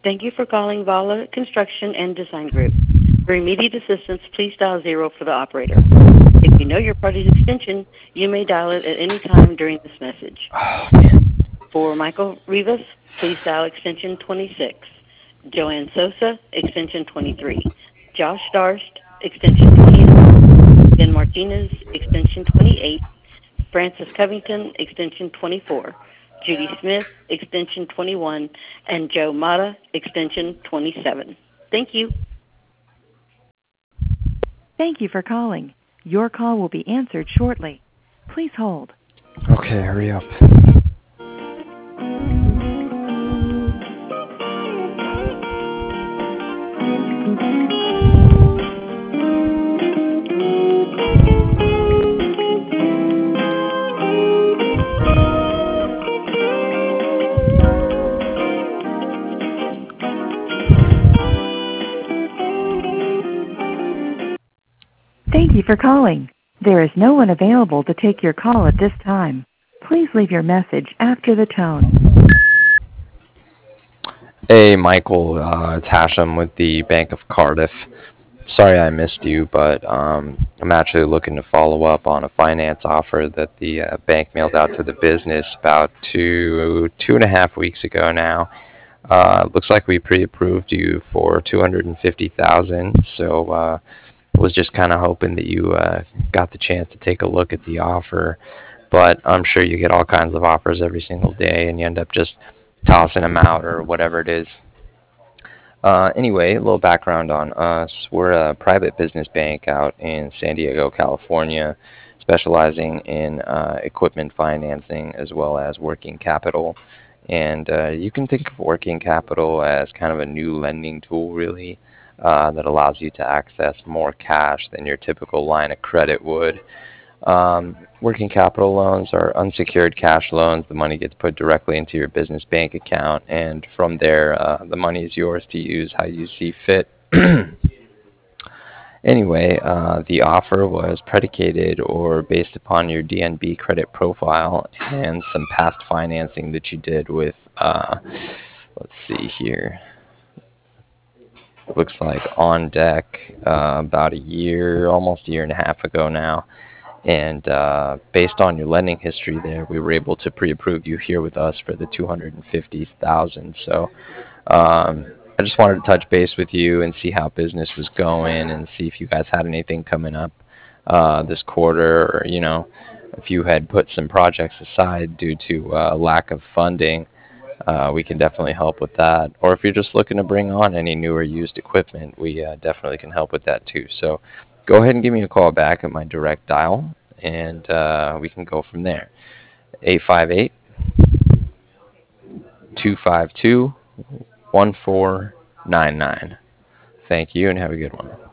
Thank you for calling Vala Construction and Design Group. For immediate assistance, please dial 0 for the operator. If you know your party's extension, you may dial it at any time during this message. Oh, man. For Michael Rivas, please dial extension 26. Joanne Sosa, extension 23. Josh Darst, extension 29. Ben Martinez, extension 28. Francis Covington, extension 24. Judy Smith, extension 21. And Joe Mata, extension 27. Thank you. Thank you for calling. Your call will be answered shortly. Please hold. Okay, hurry up. Thank you for calling. There is no one available to take your call at this time. Please leave your message after the tone. Hey, Michael, it's Hashem with the Bank of Cardiff. Sorry I missed you, but I'm actually looking to follow up on a finance offer that the bank mailed out to the business about two and a half weeks ago now. Looks like we pre-approved you for $250,000, so was just kind of hoping that you got the chance to take a look at the offer. But I'm sure you get all kinds of offers every single day, and you end up just tossing them out or whatever it is. Anyway, a little background on us. We're a private business bank out in San Diego, California, specializing in equipment financing as well as working capital. And you can think of working capital as kind of a new lending tool, really, that allows you to access more cash than your typical line of credit would. Working capital loans are unsecured cash loans. The money gets put directly into your business bank account, and from there, the money is yours to use how you see fit. Anyway, the offer was predicated or based upon your DNB credit profile and some past financing that you did with, let's see here, looks like On Deck about a year, almost a year and a half ago now. And based on your lending history there, we were able to pre-approve you here with us for the $250,000. So I just wanted to touch base with you and see how business was going and see if you guys had anything coming up this quarter, or if you had put some projects aside due to lack of funding. We can definitely help with that. Or if you're just looking to bring on any new or used equipment, we definitely can help with that too. So go ahead and give me a call back at my direct dial, and we can go from there. 858-252-1499. Thank you, and have a good one.